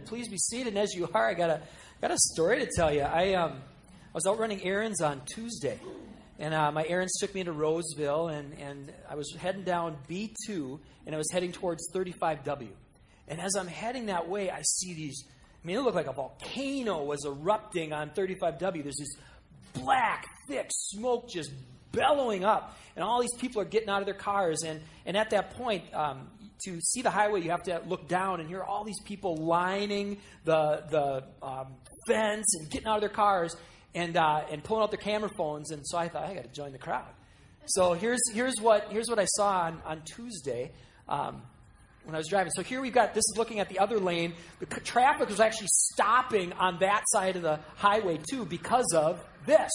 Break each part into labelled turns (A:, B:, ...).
A: please be seated. And as you are, I got a story to tell you. I was out running errands on Tuesday, and my errands took me into Roseville, and I was heading down B2, and I was heading towards 35W. And as I'm heading that way, I see these. I mean, it looked like a volcano was erupting on 35W. There's this black, thick smoke just bellowing up, and all these people are getting out of their cars. And at that point, to see the highway, you have to look down and hear all these people lining the fence and getting out of their cars and pulling out their camera phones. And so I thought, I got to join the crowd. So here's what I saw on Tuesday. When I was driving. So here we've got, this is looking at the other lane. The traffic was actually stopping on that side of the highway too because of this.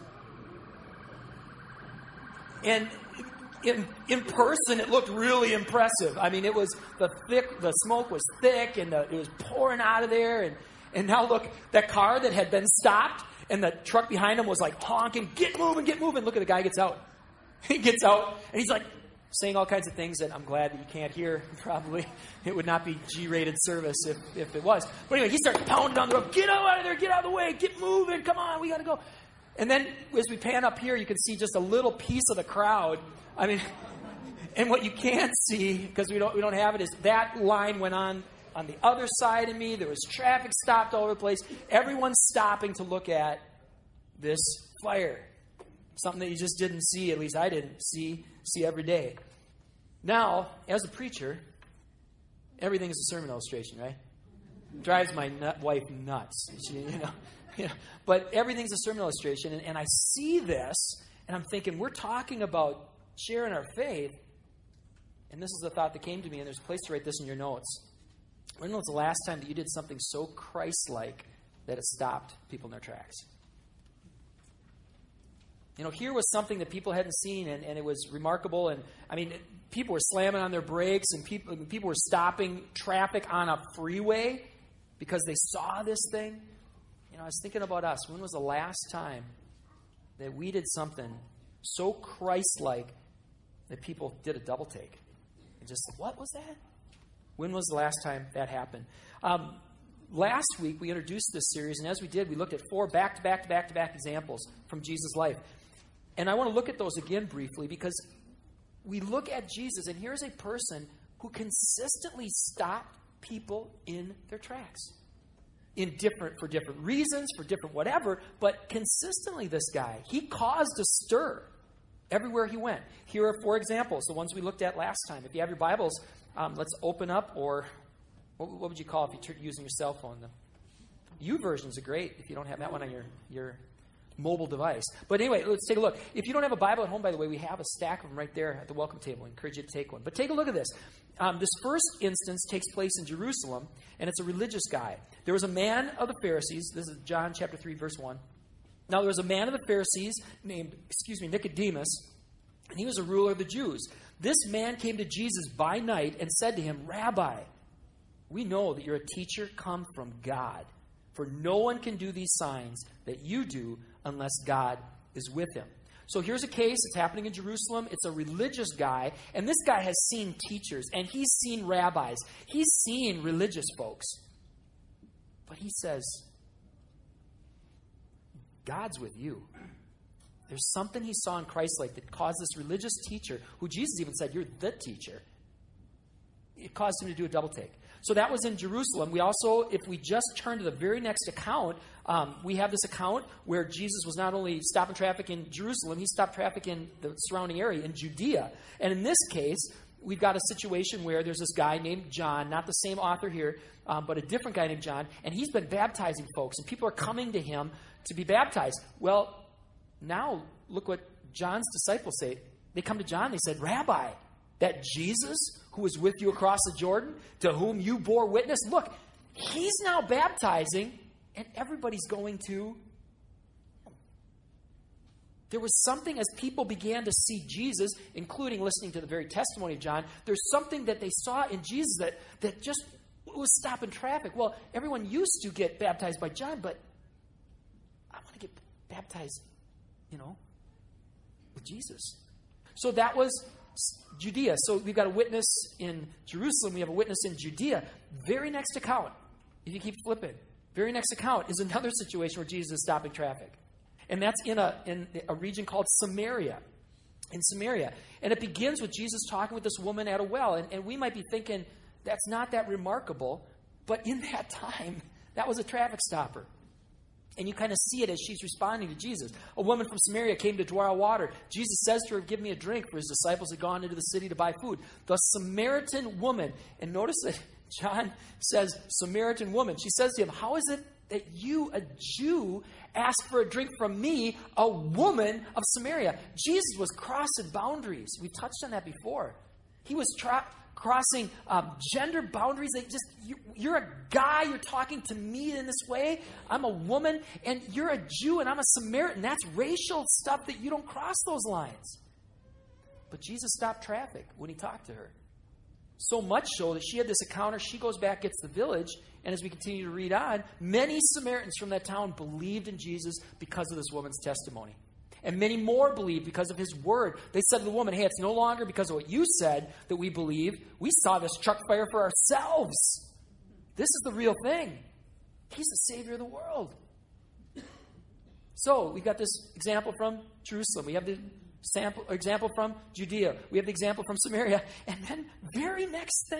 A: And in person, it looked really impressive. I mean, it was the smoke was thick, and it was pouring out of there. And now look, that car that had been stopped, and the truck behind him was like honking, get moving, get moving. Look at the guy gets out. He gets out, and he's like, saying all kinds of things that I'm glad that you can't hear. Probably it would not be G-rated service if it was. But anyway, he starts pounding on the road. Get out of there. Get out of the way. Get moving. Come on. We got to go. And then as we pan up here, you can see just a little piece of the crowd. I mean, and what you can't see, because we don't have it, is that line went on the other side of me. There was traffic stopped all over the place. Everyone's stopping to look at this fire. Something that you just didn't see, at least I didn't see every day. Now, as a preacher, everything is a sermon illustration, right? Drives my wife nuts. But everything's a sermon illustration, and I see this, and I'm thinking, we're talking about sharing our faith, and this is the thought that came to me, and there's a place to write this in your notes. When was the last time that you did something so Christ-like that it stopped people in their tracks? Here was something that people hadn't seen, and it was remarkable. And I mean, people were slamming on their brakes, and people were stopping traffic on a freeway because they saw this thing. I was thinking about us. When was the last time that we did something so Christ-like that people did a double take? And just, what was that? When was the last time that happened? Last week, we introduced this series, and as we did, we looked at 4 back-to-back examples from Jesus' life. And I want to look at those again briefly because we look at Jesus, and here's a person who consistently stopped people in their tracks. For different reasons, for different whatever, but consistently this guy, he caused a stir everywhere he went. Here are 4 examples, the ones we looked at last time. If you have your Bibles, let's open up, or what would you call if you're using your cell phone? The YouVersions are great if you don't have that one on your mobile device. But anyway, let's take a look. If you don't have a Bible at home, by the way, we have a stack of them right there at the welcome table. I encourage you to take one. But take a look at this. This first instance takes place in Jerusalem, and it's a religious guy. There was a man of the Pharisees. This is John chapter 3, verse 1. Now, there was a man of the Pharisees named, Nicodemus, and he was a ruler of the Jews. This man came to Jesus by night and said to him, Rabbi, we know that you're a teacher come from God, for no one can do these signs that you do unless God is with him. So here's a case. It's happening in Jerusalem. It's a religious guy, and this guy has seen teachers, and he's seen rabbis. He's seen religious folks. But he says, God's with you. There's something he saw in Christ-like that caused this religious teacher, who Jesus even said, you're the teacher. It caused him to do a double take. So that was in Jerusalem. We also, if we just turn to the very next account, we have this account where Jesus was not only stopping traffic in Jerusalem, he stopped traffic in the surrounding area in Judea. And in this case, we've got a situation where there's this guy named John, not the same author here, but a different guy named John, and he's been baptizing folks, and people are coming to him to be baptized. Well, now look what John's disciples say. They come to John, they said, Rabbi, that Jesus who was with you across the Jordan, to whom you bore witness, look, he's now baptizing, and everybody's going to. There was something as people began to see Jesus, including listening to the very testimony of John, there's something that they saw in Jesus that just was stopping traffic. Well, everyone used to get baptized by John, but I want to get baptized, with Jesus. So that was Judea. So we've got a witness in Jerusalem. We have a witness in Judea. Very next account. If you keep flipping, very next account is another situation where Jesus is stopping traffic. And that's in a region called Samaria. In Samaria. And it begins with Jesus talking with this woman at a well. And we might be thinking, that's not that remarkable. But in that time, that was a traffic stopper. And you kind of see it as she's responding to Jesus. A woman from Samaria came to draw water. Jesus says to her, give me a drink, for his disciples had gone into the city to buy food. The Samaritan woman, and notice that John says Samaritan woman. She says to him, how is it that you, a Jew, ask for a drink from me, a woman of Samaria? Jesus was crossing boundaries. We've touched on that before. He was crossing gender boundaries. You're a guy, you're talking to me in this way. I'm a woman, and you're a Jew, and I'm a Samaritan. That's racial stuff that you don't cross those lines. But Jesus stopped traffic when he talked to her. So much so that she had this encounter. She goes back, gets the village, and as we continue to read on, many Samaritans from that town believed in Jesus because of this woman's testimony. And many more believed because of his word. They said to the woman, hey, it's no longer because of what you said that we believe. We saw this truck fire for ourselves. This is the real thing. He's the Savior of the world. So we've got this example from Jerusalem. We have the example from Judea. We have the example from Samaria. And then very next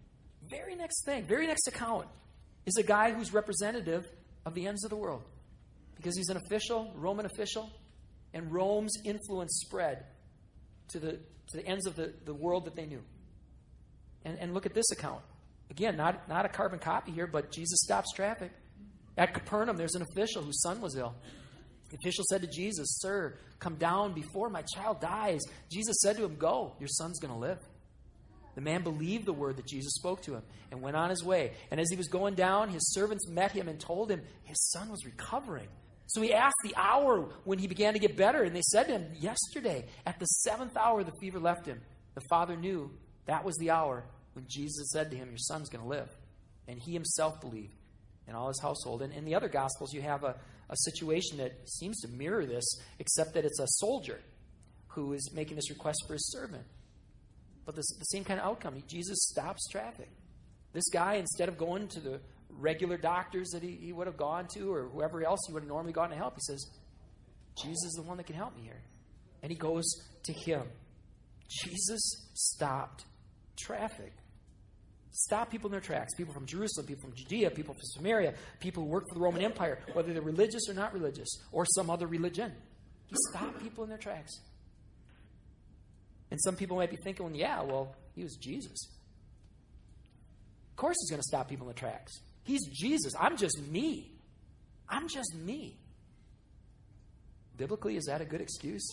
A: account is a guy who's representative of the ends of the world. Because he's an official, Roman official, and Rome's influence spread to the ends of the world that they knew. And look at this account. Again, not a carbon copy here, but Jesus stops traffic. At Capernaum, there's an official whose son was ill. The official said to Jesus, sir, come down before my child dies. Jesus said to him, go, your son's going to live. The man believed the word that Jesus spoke to him and went on his way. And as he was going down, his servants met him and told him his son was recovering. So he asked the hour when he began to get better, and they said to him, yesterday, at the 7th hour, the fever left him. The father knew that was the hour when Jesus said to him, your son's going to live. And he himself believed, and all his household. And in the other Gospels, you have a situation that seems to mirror this, except that it's a soldier who is making this request for his servant. But the same kind of outcome. Jesus stops traffic. This guy, instead of going to the regular doctors that he would have gone to, or whoever else he would have normally gone to help, he says, Jesus is the one that can help me here. And he goes to him. Jesus stopped traffic. Stop people in their tracks. People from Jerusalem, people from Judea, people from Samaria, people who worked for the Roman Empire, whether they're religious or not religious, or some other religion. He stopped people in their tracks. And some people might be thinking, well, yeah, well, he was Jesus. Of course he's going to stop people in the tracks. He's Jesus. I'm just me. I'm just me. Biblically, is that a good excuse?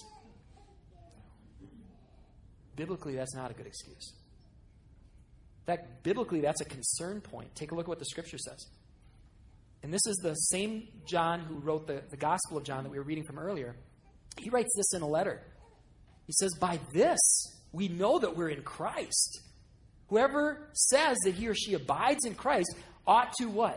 A: Biblically, that's not a good excuse. In fact, biblically, that's a concern point. Take a look at what the Scripture says. And this is the same John who wrote the Gospel of John that we were reading from earlier. He writes this in a letter. He says, by this, we know that we're in Christ. Whoever says that he or she abides in Christ ought to what?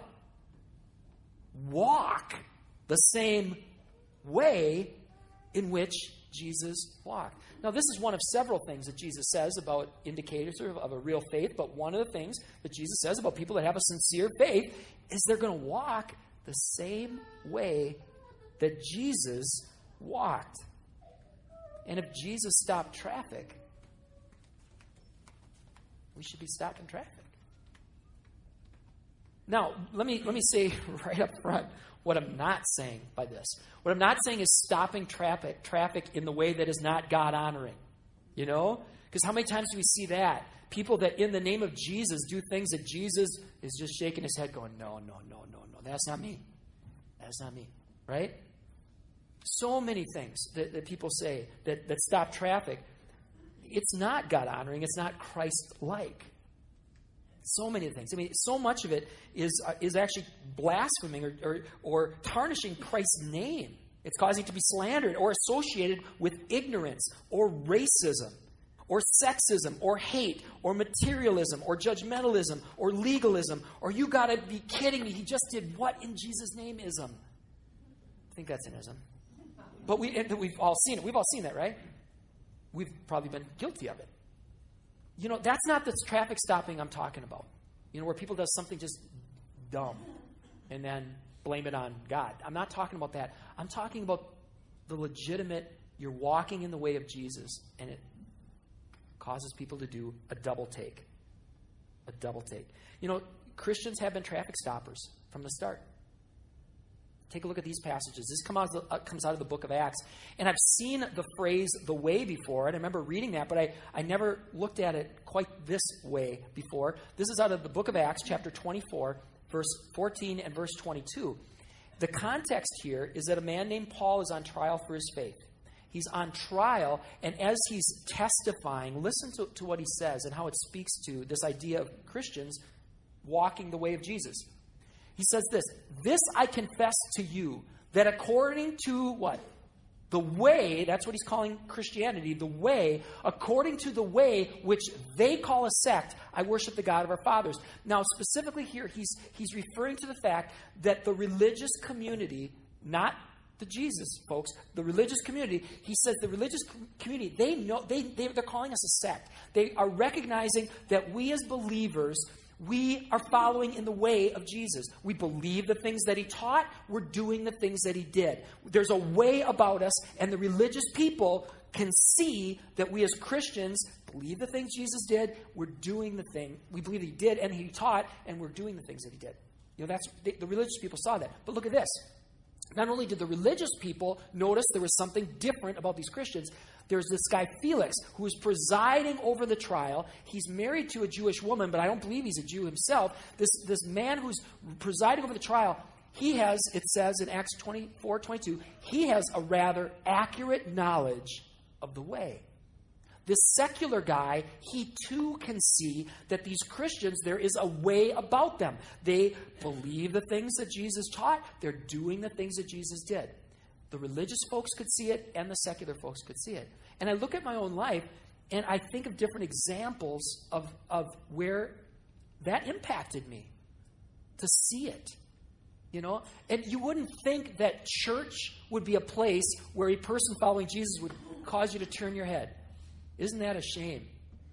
A: Walk the same way in which Jesus walked. Now, this is one of several things that Jesus says about indicators of a real faith, but one of the things that Jesus says about people that have a sincere faith is they're going to walk the same way that Jesus walked. And if Jesus stopped traffic, we should be stopping traffic. Now, let me say right up front what I'm not saying by this. What I'm not saying is stopping traffic in the way that is not God-honoring. You know? Because how many times do we see that? People that in the name of Jesus do things that Jesus is just shaking his head going, no, that's not me. That's not me. Right? So many things that people say that stop traffic. It's not God-honoring. It's not Christ-like. So many things. I mean, so much of it is actually blaspheming or tarnishing Christ's name. It's causing it to be slandered or associated with ignorance or racism or sexism or hate or materialism or judgmentalism or legalism or you got to be kidding me. He just did what in Jesus' name ism? I think that's an ism. But we've all seen it. We've all seen that, right? We've probably been guilty of it. You know, that's not the traffic stopping I'm talking about. You know, where people does something just dumb, and then blame it on God. I'm not talking about that. I'm talking about the legitimate, you're walking in the way of Jesus, and it causes people to do a double take. A double take. You know, Christians have been traffic stoppers from the start. Take a look at these passages. This comes out of the book of Acts. And I've seen the phrase, the way, before. And I remember reading that, but I never looked at it quite this way before. This is out of the book of Acts, chapter 24, verse 14 and verse 22. The context here is that a man named Paul is on trial for his faith. He's on trial, and as he's testifying, listen to what he says and how it speaks to this idea of Christians walking the way of Jesus. He says this, "This I confess to you, that according to" what? The way, that's what he's calling Christianity, the way, according to the way which they call a sect, I worship the God of our fathers. Now, specifically here, he's referring to the fact that the religious community, not the Jesus folks, the religious community, he says the religious community, they know, they're calling us a sect. They are recognizing that we as believers, we are following in the way of Jesus. We believe the things that he taught. We're doing the things that he did. There's a way about us, and the religious people can see that we as Christians believe the things Jesus did. We're doing the thing we believe he did and he taught, and we're doing the things that he did. You know, the religious people saw that. But look at this. Not only did the religious people notice there was something different about these Christians, there's this guy Felix who is presiding over the trial. He's married to a Jewish woman, but I don't believe he's a Jew himself. This man who's presiding over the trial, he has, it says in Acts 24:22, he has a rather accurate knowledge of the way. This secular guy, he too can see that these Christians, there is a way about them. They believe the things that Jesus taught. They're doing the things that Jesus did. The religious folks could see it, and the secular folks could see it. And I look at my own life, and I think of different examples of where that impacted me, to see it. You know? And you wouldn't think that church would be a place where a person following Jesus would cause you to turn your head. Isn't that a shame?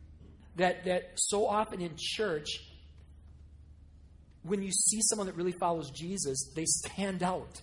A: That so often in church, when you see someone that really follows Jesus, they stand out.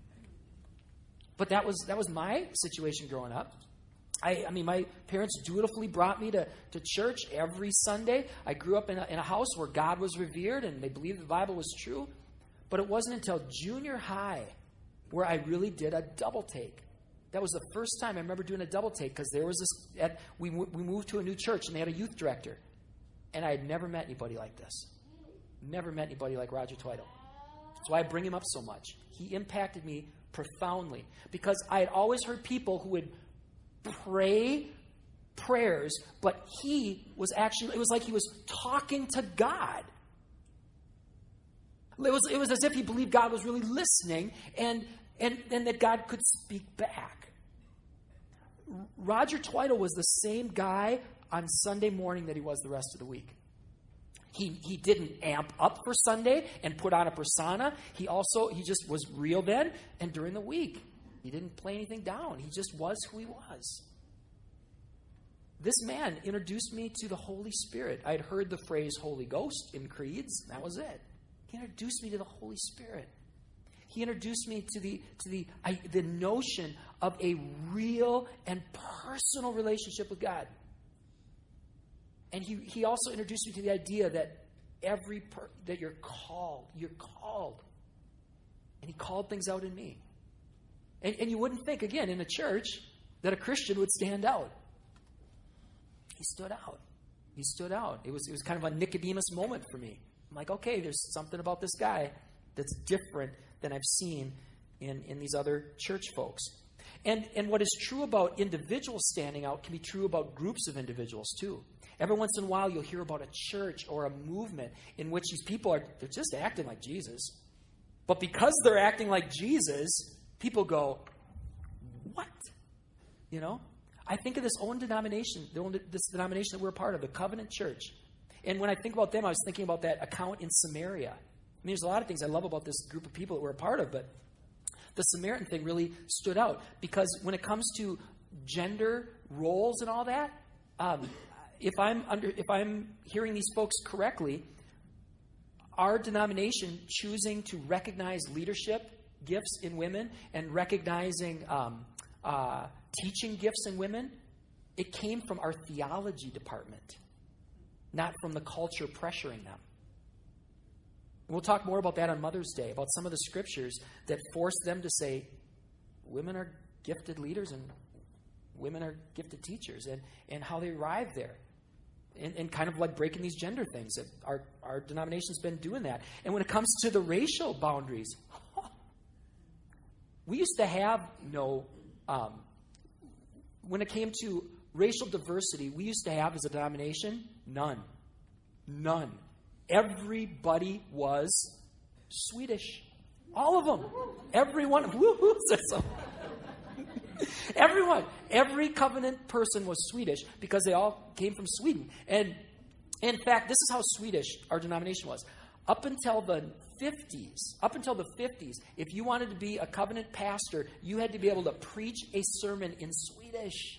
A: But that was my situation growing up. I mean, my parents dutifully brought me to church every Sunday. I grew up in a house where God was revered and they believed the Bible was true. But it wasn't until junior high where I really did a double take. That was the first time I remember doing a double take, because there was this. We moved to a new church and they had a youth director, and I had never met anybody like this. Never met anybody like Roger Twidle. That's why I bring him up so much. He impacted me profoundly, because I had always heard people who would pray prayers, but he was actually, it was like he was talking to God. It was as if he believed God was really listening, and that God could speak back. Roger Twidle was the same guy on Sunday morning that he was the rest of the week. He didn't amp up for Sunday and put on a persona. He just was real then, and during the week, he didn't play anything down. He just was who he was. This man introduced me to the Holy Spirit. I had heard the phrase Holy Ghost in creeds. That was it. He introduced me to the Holy Spirit. He introduced me to the notion of a real and personal relationship with God. And he also introduced me to the idea that that you're called. You're called. And he called things out in me. And you wouldn't think, again, in a church, that a Christian would stand out. He stood out. He stood out. It was kind of a Nicodemus moment for me. I'm like, okay, there's something about this guy that's different than I've seen in these other church folks. And what is true about individuals standing out can be true about groups of individuals too. Every once in a while you'll hear about a church or a movement in which these people they're just acting like Jesus. But because they're acting like Jesus, people go, what? You know? I think of this denomination that we're a part of, the Covenant Church. And when I think about them, I was thinking about that account in Samaria. I mean, there's a lot of things I love about this group of people that we're a part of, but the Samaritan thing really stood out, because when it comes to gender roles and all that, if I'm hearing these folks correctly, our denomination choosing to recognize leadership gifts in women and recognizing teaching gifts in women, it came from our theology department, not from the culture pressuring them. We'll talk more about that on Mother's Day, about some of the scriptures that force them to say, women are gifted leaders and women are gifted teachers, and how they arrive there. And kind of like breaking these gender things. That our denomination's been doing that. And when it comes to the racial boundaries, we used to have no... when it came to racial diversity, we used to have, as a denomination, none. None. Everybody was Swedish. All of them. Everyone. Woo-hoo, says so. Everyone. Every covenant person was Swedish because they all came from Sweden. And in fact, this is how Swedish our denomination was. Up until the 50s, if you wanted to be a covenant pastor, you had to be able to preach a sermon in Swedish.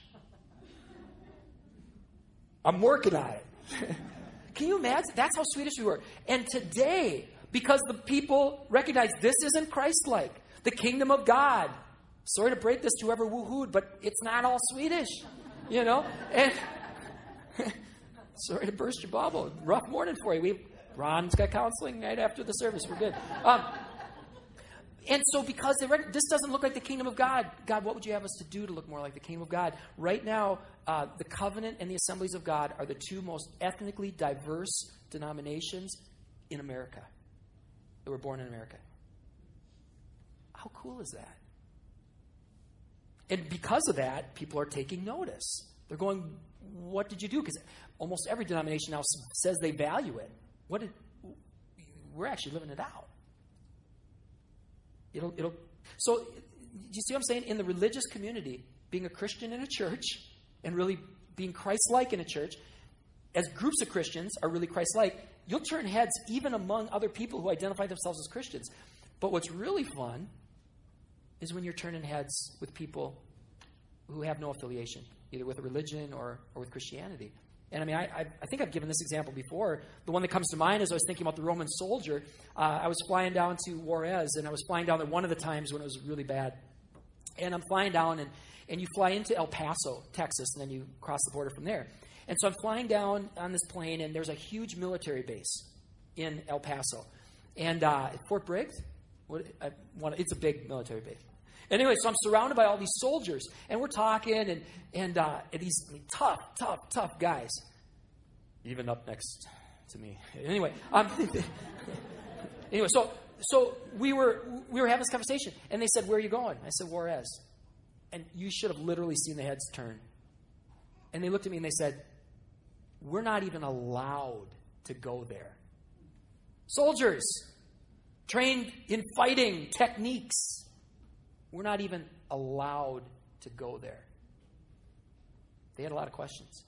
A: I'm working on it. Can you imagine? That's how Swedish we were. And today, because the people recognize this isn't Christ-like, the kingdom of God. Sorry to break this to whoever woohooed, but it's not all Swedish, you know? And sorry to burst your bubble. Rough morning for you. Ron's got counseling right after the service. We're good. And so because this doesn't look like the kingdom of God, God, what would you have us to do to look more like the kingdom of God? Right now, the covenant and the assemblies of God are the two most ethnically diverse denominations in America that were born in America. How cool is that? And because of that, people are taking notice. They're going, what did you do? Because almost every denomination now says they value it. We're actually living it out. So, do you see what I'm saying? In the religious community, being a Christian in a church and really being Christ-like in a church, as groups of Christians are really Christ-like, you'll turn heads even among other people who identify themselves as Christians. But what's really fun is when you're turning heads with people who have no affiliation, either with a religion or with Christianity. And I mean, I think I've given this example before. The one that comes to mind is I was thinking about the Roman soldier. I was flying down to Juarez, and I was flying down there one of the times when it was really bad. And I'm flying down, and you fly into El Paso, Texas, and then you cross the border from there. And so I'm flying down on this plane, and there's a huge military base in El Paso. And Fort Briggs? It's a big military base. Anyway, so I'm surrounded by all these soldiers, and we're talking, and these tough guys, even up next to me. Anyway, so we were having this conversation, and they said, "Where are you going?" I said, "Juarez," and you should have literally seen the heads turn. And they looked at me and they said, "We're not even allowed to go there." Soldiers trained in fighting techniques. We're not even allowed to go there. They had a lot of questions.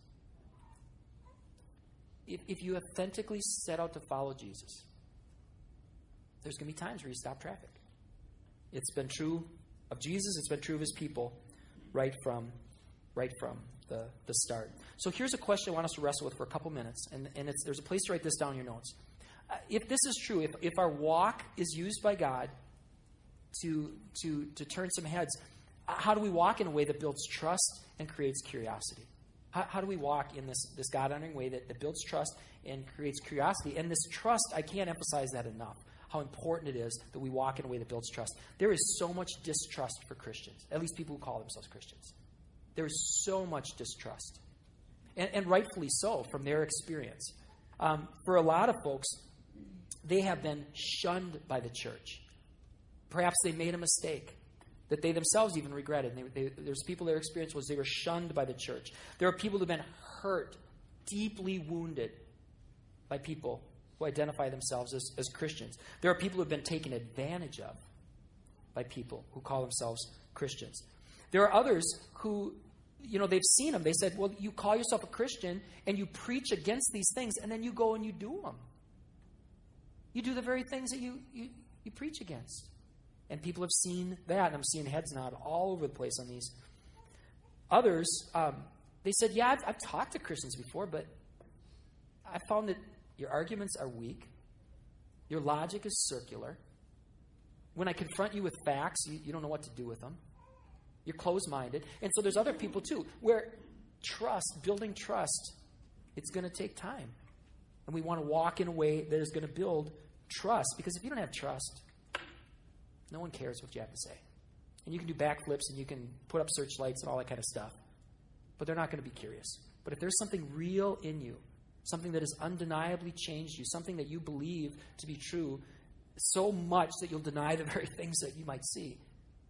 A: If you authentically set out to follow Jesus, there's going to be times where you stop traffic. It's been true of Jesus. It's been true of his people right from the start. So here's a question I want us to wrestle with for a couple minutes, and there's a place to write this down in your notes. If this is true, if our walk is used by God to turn some heads, how do we walk in a way that builds trust and creates curiosity? How do we walk in this God-honoring way that builds trust and creates curiosity? And this trust, I can't emphasize that enough, how important it is that we walk in a way that builds trust. There is so much distrust for Christians, at least people who call themselves Christians. There is so much distrust, and rightfully so from their experience. For a lot of folks, they have been shunned by the church. Perhaps they made a mistake that they themselves even regretted. There's people, their experience was they were shunned by the church. There are people who've been hurt, deeply wounded by people who identify themselves as Christians. There are people who have been taken advantage of by people who call themselves Christians. There are others who, they've seen them. They said, well, you call yourself a Christian and you preach against these things, and then you go and you do them. You do the very things that you preach against. And people have seen that, and I'm seeing heads nod all over the place on these. Others, they said, yeah, I've talked to Christians before, but I found that your arguments are weak. Your logic is circular. When I confront you with facts, you don't know what to do with them. You're closed-minded. And so there's other people too, where building trust, it's going to take time. And we want to walk in a way that is going to build trust. Because if you don't have trust, no one cares what you have to say. And you can do backflips and you can put up searchlights and all that kind of stuff. But they're not going to be curious. But if there's something real in you, something that has undeniably changed you, something that you believe to be true so much that you'll deny the very things that you might see,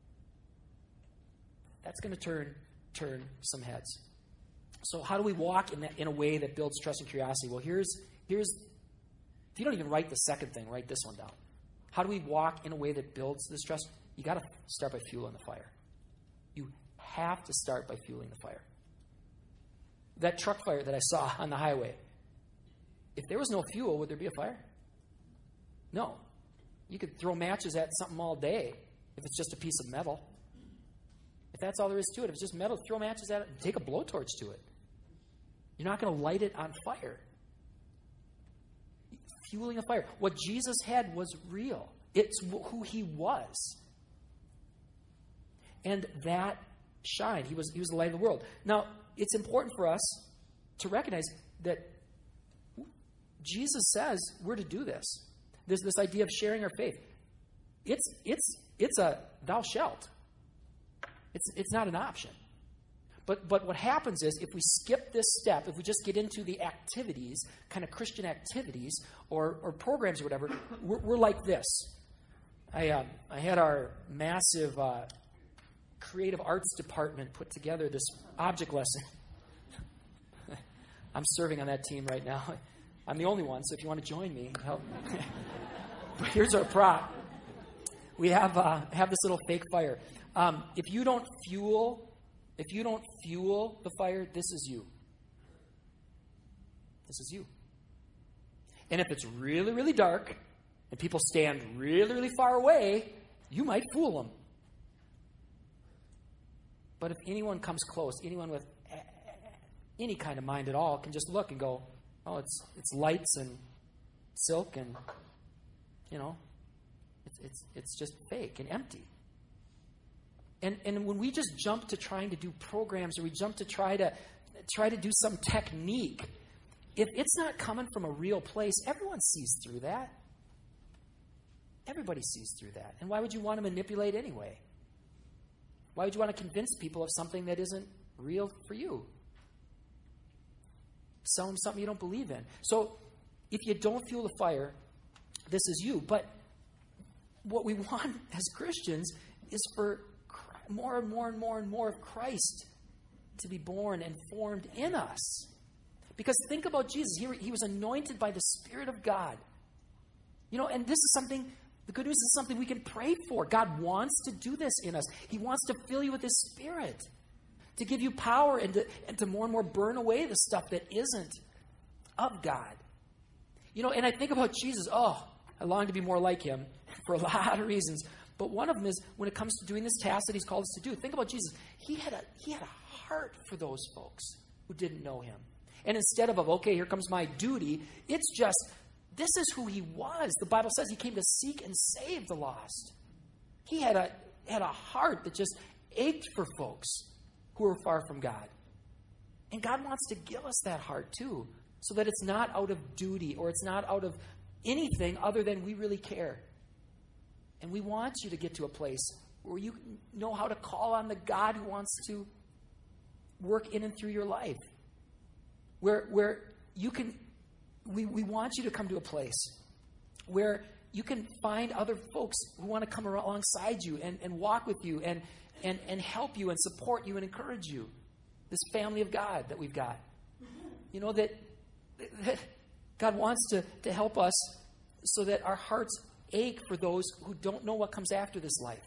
A: that's going to turn some heads. So how do we walk in a way that builds trust and curiosity? Well, here's if you don't even write the second thing, write this one down. How do we walk in a way that builds this trust? You got to start by fueling the fire. You have to start by fueling the fire. That truck fire that I saw on the highway, if there was no fuel, would there be a fire? No. You could throw matches at something all day if it's just a piece of metal. If that's all there is to it, if it's just metal, throw matches at it and take a blowtorch to it. You're not going to light it on fire. Fueling a fire. What Jesus had was real. It's who he was. And that shined. He was the light of the world. Now, it's important for us to recognize that Jesus says we're to do this. There's this idea of sharing our faith. It's a thou shalt. It's not an option. But what happens is if we skip this step, if we just get into the activities, kind of Christian activities or programs or whatever, we're like this. I had our massive creative arts department put together this object lesson. I'm serving on that team right now. I'm the only one, so if you want to join me, help. But here's our prop. We have this little fake fire. If you don't fuel the fire, this is you. This is you. And if it's really, really dark and people stand really, really far away, you might fool them. But if anyone comes close, anyone with any kind of mind at all can just look and go, oh, it's lights and silk and, it's just fake and empty. And when we just jump to trying to do programs or we jump to try to do some technique, if it's not coming from a real place, everyone sees through that. Everybody sees through that. And why would you want to manipulate anyway? Why would you want to convince people of something that isn't real for you? Sell them something you don't believe in. So if you don't fuel the fire, this is you. But what we want as Christians is for more and more and more and more of Christ to be born and formed in us. Because think about Jesus. He was anointed by the Spirit of God. And this is something, the good news is something we can pray for. God wants to do this in us. He wants to fill you with His Spirit, to give you power and to more and more burn away the stuff that isn't of God. And I think about Jesus. Oh, I long to be more like Him for a lot of reasons. But one of them is when it comes to doing this task that He's called us to do. Think about Jesus. He had a heart for those folks who didn't know Him. And instead of, okay, here comes my duty, it's just, this is who He was. The Bible says He came to seek and save the lost. He had a heart that just ached for folks who were far from God. And God wants to give us that heart too, so that it's not out of duty or it's not out of anything other than we really care. And we want you to get to a place where you know how to call on the God who wants to work in and through your life. Where you can, we want you to come to a place where you can find other folks who want to come alongside you and walk with you and help you and support you and encourage you. This family of God that we've got. That God wants to help us so that our hearts ache for those who don't know what comes after this life.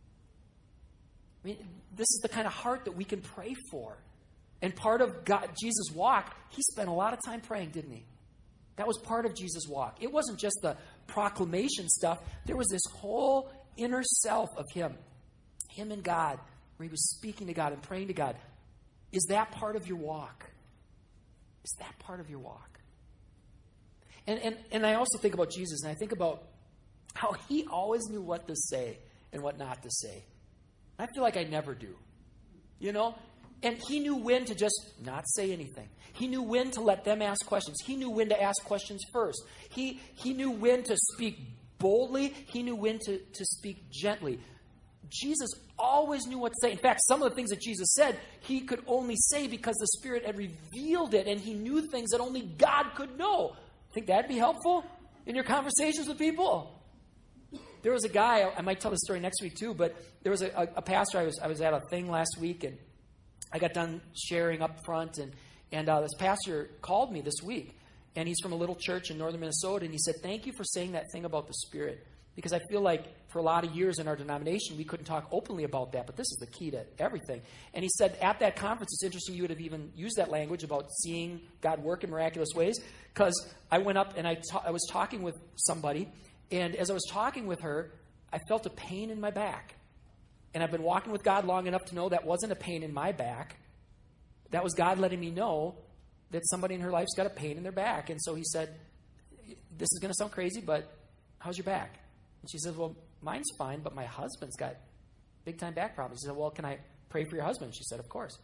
A: This is the kind of heart that we can pray for. And part of Jesus' walk, He spent a lot of time praying, didn't He? That was part of Jesus' walk. It wasn't just the proclamation stuff. There was this whole inner self of Him and God, where He was speaking to God and praying to God. Is that part of your walk? Is that part of your walk? And I also think about Jesus, and I think about how he always knew what to say and what not to say. I feel like I never do. You know? And he knew when to just not say anything. He knew when to let them ask questions. He knew when to ask questions first. He knew when to speak boldly. He knew when to speak gently. Jesus always knew what to say. In fact, some of the things that Jesus said, he could only say because the Spirit had revealed it, and he knew things that only God could know. Think that'd be helpful in your conversations with people? There was a guy, I might tell this story next week too, but there was a pastor, I was at a thing last week, and I got done sharing up front, and this pastor called me this week, and he's from a little church in northern Minnesota, and he said, thank you for saying that thing about the Spirit, because I feel like for a lot of years in our denomination, we couldn't talk openly about that, but this is the key to everything. And he said, at that conference, it's interesting you would have even used that language about seeing God work in miraculous ways, because I went up and I was talking with somebody, and as I was talking with her, I felt a pain in my back. And I've been walking with God long enough to know that wasn't a pain in my back. That was God letting me know that somebody in her life's got a pain in their back. And so he said, this is going to sound crazy, but how's your back? And she said, well, mine's fine, but my husband's got big-time back problems. She said, well, can I pray for your husband? She said, of course.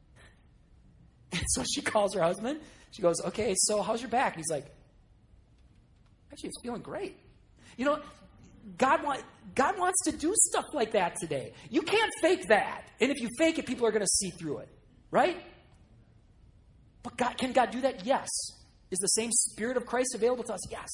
A: And so she calls her husband. She goes, okay, so how's your back? And he's like, actually, it's feeling great. You know, God wants to do stuff like that today. You can't fake that. And if you fake it, people are going to see through it. Right? But can God do that? Yes. Is the same Spirit of Christ available to us? Yes.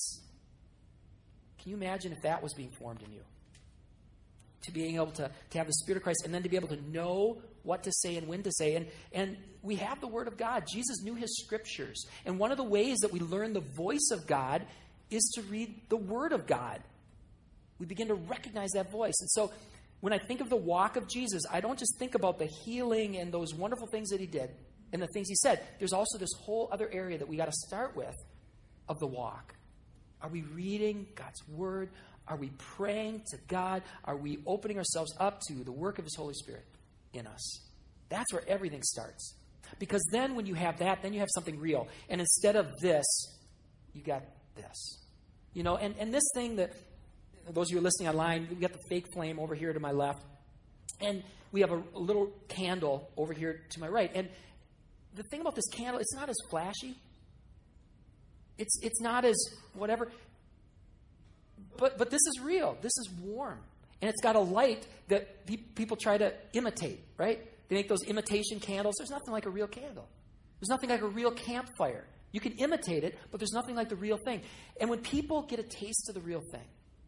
A: Can you imagine if that was being formed in you? To being able to have the Spirit of Christ, and then to be able to know what to say and when to say. And we have the Word of God. Jesus knew his Scriptures. And one of the ways that we learn the voice of God is to read the Word of God. We begin to recognize that voice. And so when I think of the walk of Jesus, I don't just think about the healing and those wonderful things that he did and the things he said. There's also this whole other area that we got to start with of the walk. Are we reading God's Word? Are we praying to God? Are we opening ourselves up to the work of his Holy Spirit in us? That's where everything starts. Because then when you have that, then you have something real. And instead of this, you got this. You know, and this thing that, those of you who are listening online, we got the fake flame over here to my left. And we have a little candle over here to my right. And the thing about this candle, it's not as flashy. It's not as whatever. But this is real. This is warm. And it's got a light that people try to imitate, right? They make those imitation candles. There's nothing like a real candle. There's nothing like a real campfire. You can imitate it, but there's nothing like the real thing. And when people get a taste of the real thing,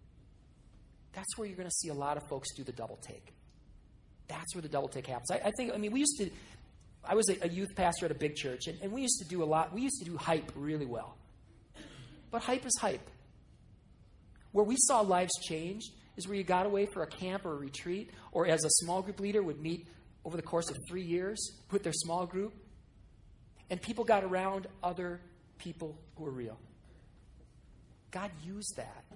A: that's where you're going to see a lot of folks do the double take. That's where the double take happens. I was a youth pastor at a big church, and we used to do a lot. We used to do hype really well. But hype is hype. Where we saw lives changed is where you got away for a camp or a retreat, or as a small group leader would meet over the course of 3 years with their small group, and people got around other people who were real. God used that.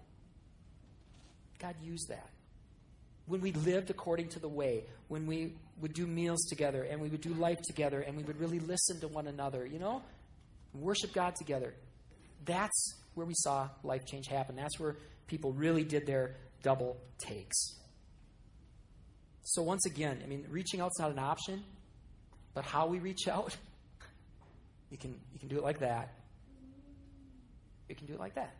A: God used that. When we lived according to the way, when we would do meals together, and we would do life together, and we would really listen to one another, you know, worship God together. That's where we saw life change happen. That's where people really did their double takes. So once again, reaching out's not an option, but how we reach out, you can do it like that. You can do it like that.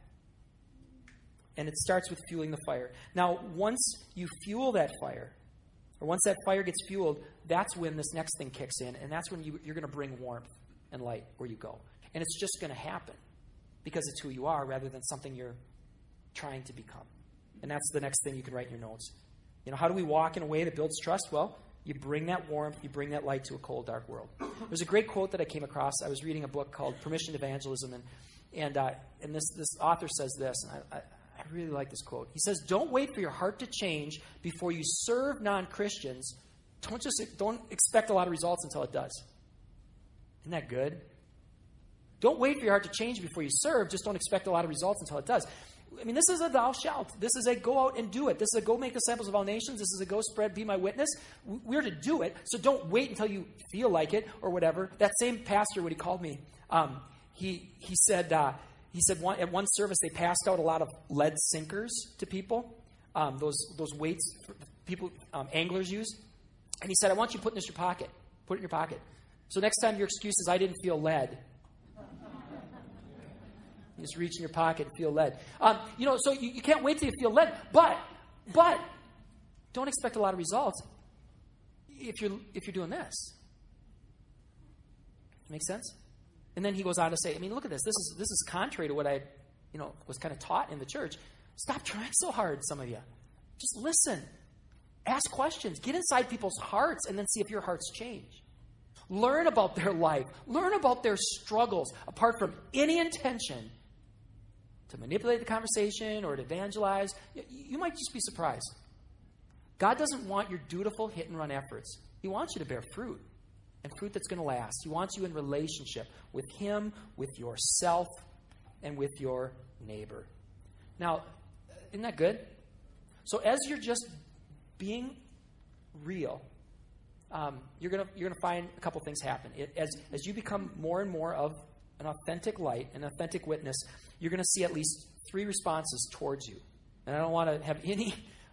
A: And it starts with fueling the fire. Now, once you fuel that fire, or once that fire gets fueled, that's when this next thing kicks in, and that's when you're going to bring warmth and light where you go. And it's just going to happen because it's who you are rather than something you're trying to become. And that's the next thing you can write in your notes. You know, how do we walk in a way that builds trust? Well, you bring that warmth, you bring that light to a cold, dark world. There's a great quote that I came across. I was reading a book called Permission to Evangelism, and this author says this, and I really like this quote. He says, "Don't wait for your heart to change before you serve non-Christians. Don't expect a lot of results until it does." Isn't that good? Don't wait for your heart to change before you serve. Just don't expect a lot of results until it does. This is a thou shalt. This is a go out and do it. This is a go make disciples of all nations. This is a go spread, be my witness. We're to do it, so don't wait until you feel like it or whatever. That same pastor, when he called me, he said, He said at one service they passed out a lot of lead sinkers to people, those weights people anglers use. And he said, I want you to put this in your pocket. Put it in your pocket. So next time your excuse is, I didn't feel lead. You just reach in your pocket and feel lead. So you can't wait till you feel lead. But don't expect a lot of results if you're doing this. Make sense? And then he goes on to say, look at this. This is contrary to what I, was kind of taught in the church. Stop trying so hard, some of you. Just listen. Ask questions. Get inside people's hearts and then see if your hearts change. Learn about their life. Learn about their struggles apart from any intention to manipulate the conversation or to evangelize. You might just be surprised. God doesn't want your dutiful hit-and-run efforts. He wants you to bear fruit, and fruit that's going to last. He wants you in relationship with Him, with yourself, and with your neighbor. Now, isn't that good? So as you're just being real, you're gonna find a couple things happen. As you become more and more of an authentic light, an authentic witness, you're going to see at least 3 responses towards you. And I don't want to have any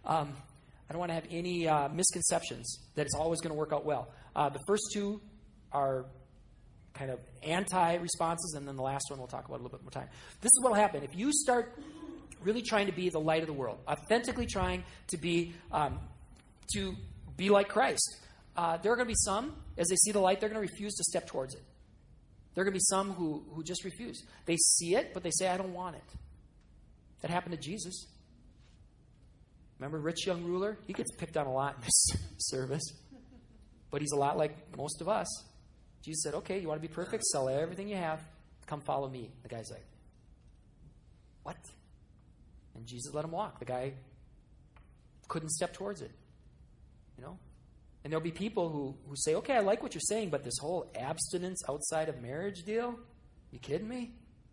A: misconceptions that it's always going to work out well. The first 2 are kind of anti-responses, and then the last one we'll talk about a little bit more time. This is what will happen. If you start really trying to be the light of the world, authentically trying to be like Christ, there are going to be some, as they see the light, they're going to refuse to step towards it. There are going to be some who just refuse. They see it, but they say, I don't want it. That happened to Jesus. Remember rich young ruler? He gets picked on a lot in this service. But he's a lot like most of us. Jesus said, okay, you want to be perfect? Sell everything you have. Come follow me. The guy's like, what? And Jesus let him walk. The guy couldn't step towards it. And there'll be people who say, okay, I like what you're saying, but this whole abstinence outside of marriage deal, you kidding me? And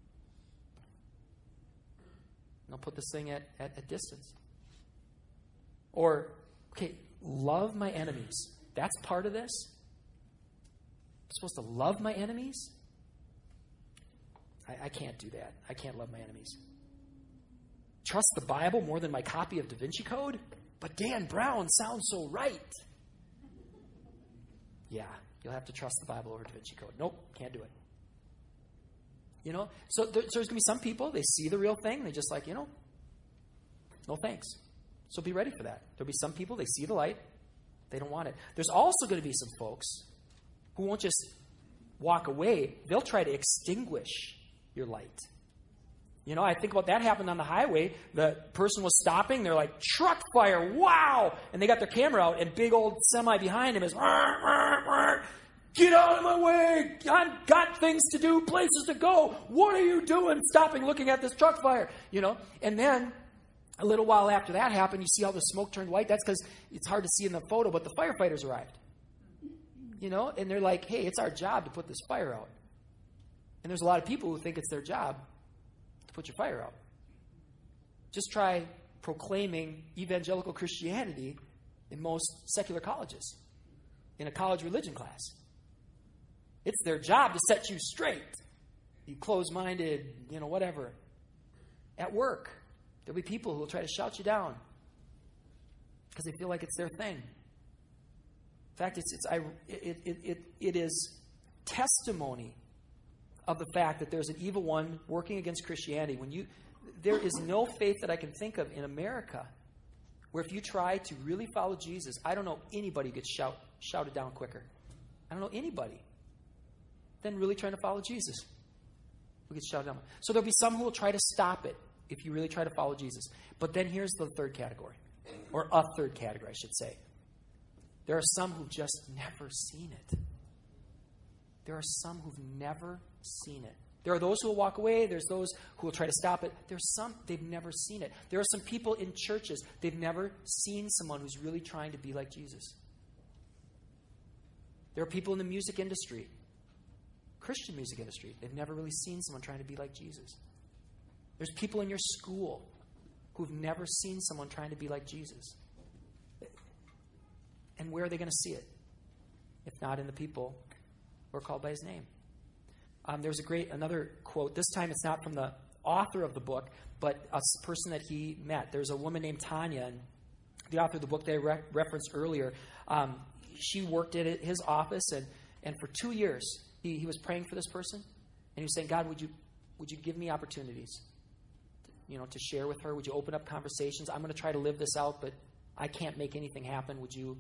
A: they'll put this thing at a distance. Or, okay, love my enemies. That's part of this. I'm supposed to love my enemies? I can't do that. I can't love my enemies. Trust the Bible more than my copy of Da Vinci Code? But Dan Brown sounds so right. Yeah, you'll have to trust the Bible over Da Vinci Code. Nope, can't do it. So there's going to be some people, they see the real thing, they just like, no thanks. So be ready for that. There'll be some people, they see the light, they don't want it. There's also going to be some folks who won't just walk away, they'll try to extinguish your light. I think about that happened on the highway. The person was stopping. They're like, truck fire, wow! And they got their camera out, and big old semi behind him is, get out of my way! I've got things to do, places to go. What are you doing stopping looking at this truck fire? And then a little while after that happened, you see how the smoke turned white? That's because it's hard to see in the photo, but the firefighters arrived. And they're like, hey, it's our job to put this fire out. And there's a lot of people who think it's their job to put your fire out. Just try proclaiming evangelical Christianity in most secular colleges, in a college religion class. It's their job to set you straight. Be closed-minded, whatever. At work, there'll be people who will try to shout you down because they feel like it's their thing. In fact, it is testimony of the fact that there's an evil one working against Christianity. There is no faith that I can think of in America where if you try to really follow Jesus, I don't know anybody who gets shouted down quicker. I don't know anybody than really trying to follow Jesus who gets shouted down. So there'll be some who will try to stop it if you really try to follow Jesus. But then here's the third category, or a third category, I should say. There are some who've just never seen it. There are some who've never seen it. There are those who will walk away. There's those who will try to stop it. There's some, they've never seen it. There are some people in churches, they've never seen someone who's really trying to be like Jesus. There are people in the music industry, Christian music industry, they've never really seen someone trying to be like Jesus. There's people in your school who've never seen someone trying to be like Jesus. And where are they going to see it? If not in the people who are called by his name. There's another quote. This time it's not from the author of the book, but a person that he met. There's a woman named Tanya, and the author of the book that I referenced earlier. She worked at his office, and for 2 years he was praying for this person, and he was saying, God, would you give me opportunities, to share with her? Would you open up conversations? I'm going to try to live this out, but I can't make anything happen. Would you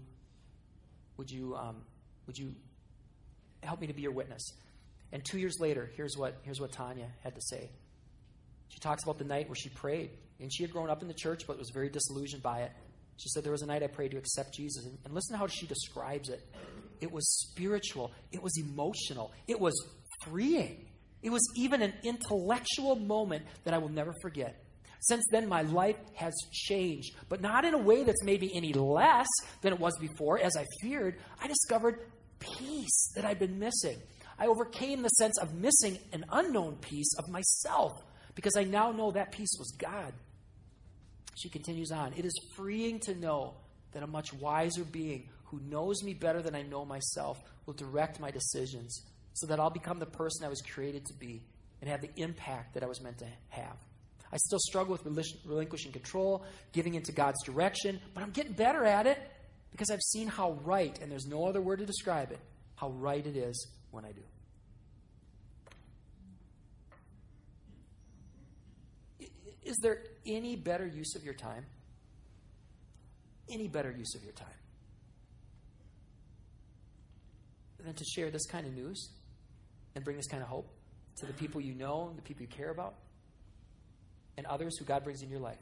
A: help me to be your witness? And 2 years later, here's what Tanya had to say. She talks about the night where she prayed, and she had grown up in the church, but was very disillusioned by it. She said, there was a night I prayed to accept Jesus. And listen to how she describes it. It was spiritual. It was emotional. It was freeing. It was even an intellectual moment that I will never forget. Since then, my life has changed, but not in a way that's made me any less than it was before. As I feared, I discovered peace that I'd been missing. I overcame the sense of missing an unknown piece of myself because I now know that piece was God. She continues on. It is freeing to know that a much wiser being who knows me better than I know myself will direct my decisions so that I'll become the person I was created to be and have the impact that I was meant to have. I still struggle with relinquishing control, giving into God's direction, but I'm getting better at it because I've seen how right, and there's no other word to describe it, how right it is when I do. Is there any better use of your time? Any better use of your time than to share this kind of news and bring this kind of hope to the people you know and the people you care about and others who God brings in your life?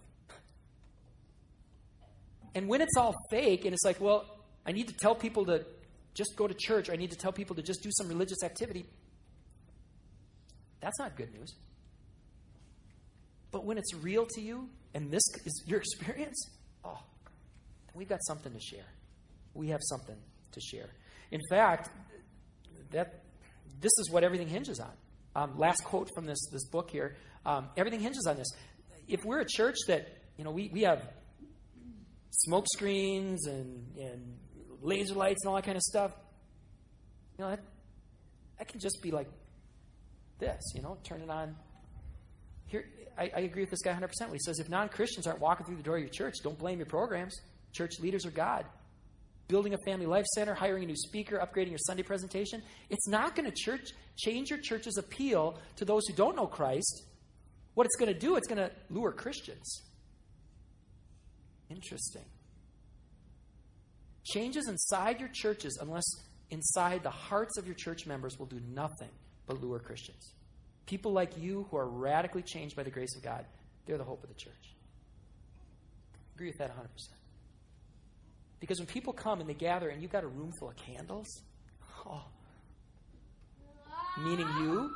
A: And when it's all fake and it's like, well, I need to tell people to just go to church, or I need to tell people to just do some religious activity, that's not good news. But when it's real to you, and this is your experience, then we've got something to share. We have something to share. In fact, this is what everything hinges on. Last quote from this book here. Everything hinges on this. If we're a church that, we have smoke screens and laser lights and all that kind of stuff, that can just be like this, turn it on. Here, I agree with this guy 100% when he says, if non-Christians aren't walking through the door of your church, don't blame your programs. Church leaders are God. Building a family life center, hiring a new speaker, upgrading your Sunday presentation, it's not going to change your church's appeal to those who don't know Christ. What it's going to do, it's going to lure Christians. Interesting. Changes inside your churches, unless inside the hearts of your church members, will do nothing but lure Christians. People like you who are radically changed by the grace of God, they're the hope of the church. I agree with that 100%. Because when people come and they gather and you've got a room full of candles, meaning you,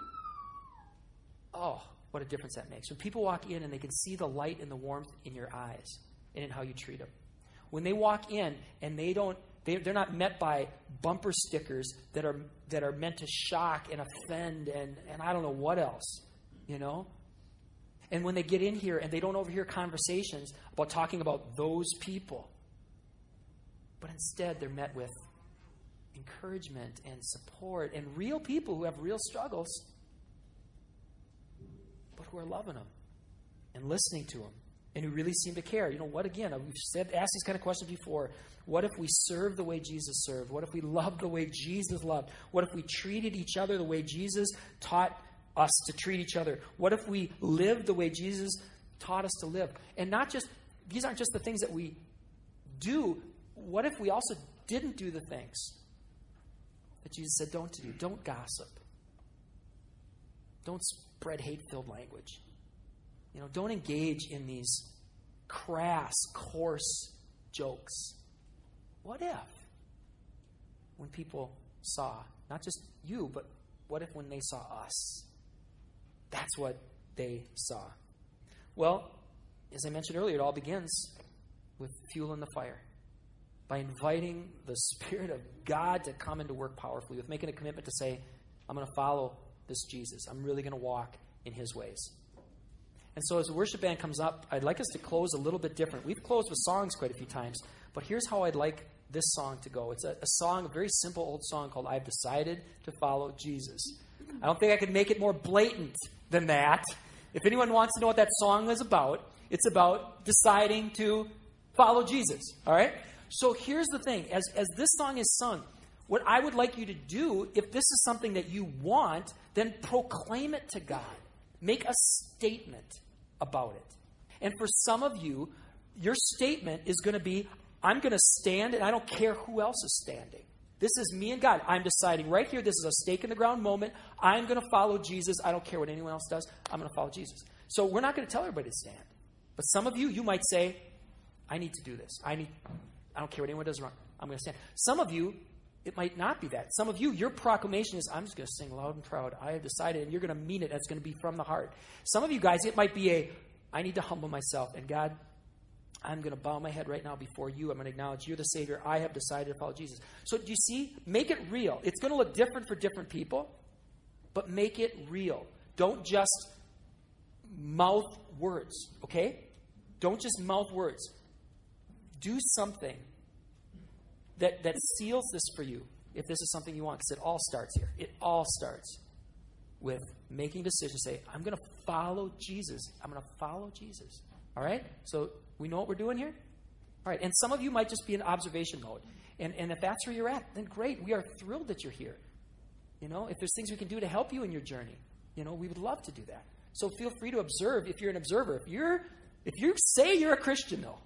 A: what a difference that makes. When people walk in and they can see the light and the warmth in your eyes and in how you treat them. When they walk in and they're not met by bumper stickers that are meant to shock and offend and I don't know what else, And when they get in here and they don't overhear conversations about talking about those people, but instead they're met with encouragement and support and real people who have real struggles, but who are loving them and listening to them and who really seem to care. Again, we've asked these kind of questions before. What if we served the way Jesus served? What if we loved the way Jesus loved? What if we treated each other the way Jesus taught us to treat each other? What if we lived the way Jesus taught us to live? And these aren't just the things that we do. What if we also didn't do the things that Jesus said don't do? Don't gossip. Don't spread hate-filled language. Don't engage in these crass, coarse jokes. What if when people saw, not just you, but what if when they saw us? That's what they saw. Well, as I mentioned earlier, it all begins with fuel in the fire. By inviting the Spirit of God to come and to work powerfully, with making a commitment to say, I'm going to follow this Jesus. I'm really going to walk in his ways. And so as the worship band comes up, I'd like us to close a little bit different. We've closed with songs quite a few times, but here's how I'd like this song to go. It's a song, a very simple old song called I've Decided to Follow Jesus. I don't think I could make it more blatant than that. If anyone wants to know what that song is about, it's about deciding to follow Jesus. All right? So here's the thing. As this song is sung, what I would like you to do, if this is something that you want, then proclaim it to God. Make a statement about it. And for some of you, your statement is going to be, I'm going to stand, and I don't care who else is standing. This is me and God. I'm deciding right here, this is a stake in the ground moment. I'm going to follow Jesus. I don't care what anyone else does. I'm going to follow Jesus. So we're not going to tell everybody to stand. But some of you, you might say, I need to do this. I don't care what anyone does wrong. I'm going to stand. Some of you, it might not be that. Some of you, your proclamation is, I'm just going to sing loud and proud. I have decided, and you're going to mean it. That's going to be from the heart. Some of you guys, it might be I need to humble myself. And God, I'm going to bow my head right now before you. I'm going to acknowledge you're the Savior. I have decided to follow Jesus. So do you see? Make it real. It's going to look different for different people, but make it real. Don't just mouth words, okay? Don't just mouth words. Do something that seals this for you, if this is something you want, because it all starts here. It all starts with making decisions. Say, I'm going to follow Jesus. I'm going to follow Jesus. All right? So we know what we're doing here? All right. And some of you might just be in observation mode. And if that's where you're at, then great. We are thrilled that you're here. You know, if there's things we can do to help you in your journey, you know, we would love to do that. So feel free to observe if you're an observer. If you say you're a Christian, though,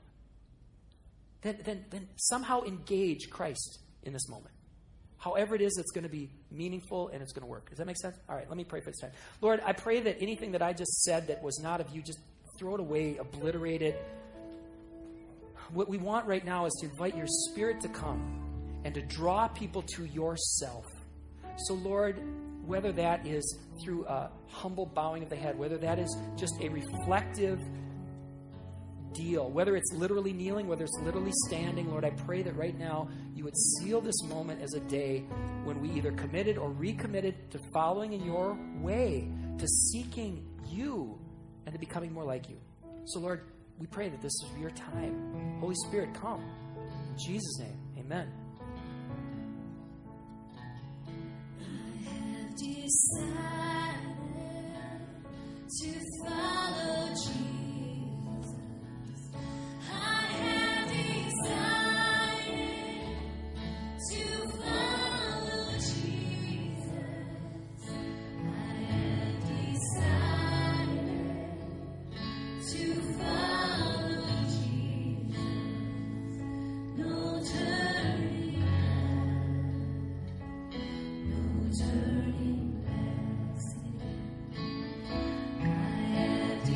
A: then somehow engage Christ in this moment. However it is, it's going to be meaningful and it's going to work. Does that make sense? All right, let me pray for this time. Lord, I pray that anything that I just said that was not of you, just throw it away, obliterate it. What we want right now is to invite your Spirit to come and to draw people to yourself. So, Lord, whether that is through a humble bowing of the head, whether that is just a reflective deal, whether it's literally kneeling, whether it's literally standing, Lord, I pray that right now you would seal this moment as a day when we either committed or recommitted to following in your way, to seeking you and to becoming more like you. So, Lord, we pray that this is your time. Holy Spirit, come. In Jesus' name, amen.
B: I have decided to follow Jesus. I have decided to follow Jesus. I have decided to follow Jesus. No turning back. No turning back. I have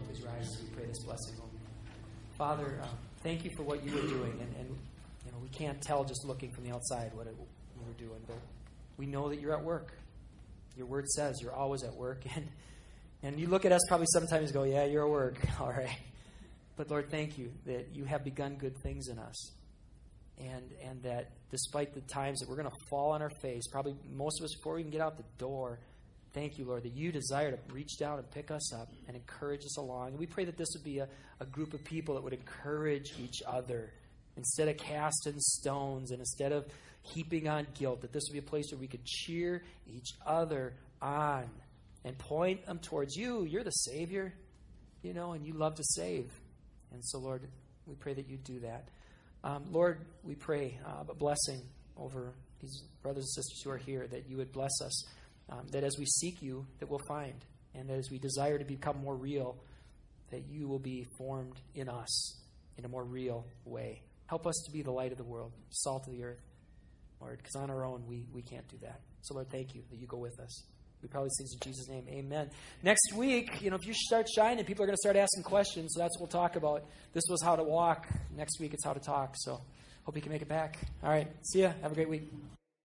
A: please rise as we pray this blessing home. Father, thank you for what you were doing. And we can't tell just looking from the outside what you were doing, but we know that you're at work. Your word says you're always at work. And you look at us probably sometimes and go, yeah, you're at work. All right. But Lord, thank you that you have begun good things in us. And that despite the times that we're going to fall on our face, probably most of us before we even get out the door, thank you, Lord, that you desire to reach down and pick us up and encourage us along. And we pray that this would be a group of people that would encourage each other instead of casting stones and instead of heaping on guilt, that this would be a place where we could cheer each other on and point them towards you. You're the Savior, and you love to save. And so, Lord, we pray that you do that. Lord, we pray a blessing over these brothers and sisters who are here, that you would bless us, that as we seek you, that we'll find, and that as we desire to become more real, that you will be formed in us in a more real way. Help us to be the light of the world, salt of the earth, Lord, because on our own, we can't do that. So, Lord, thank you that you go with us. We probably say this in Jesus' name. Amen. Next week, if you start shining, people are going to start asking questions. So that's what we'll talk about. This was how to walk. Next week, it's how to talk. So hope you can make it back. All right. See ya. Have a great week.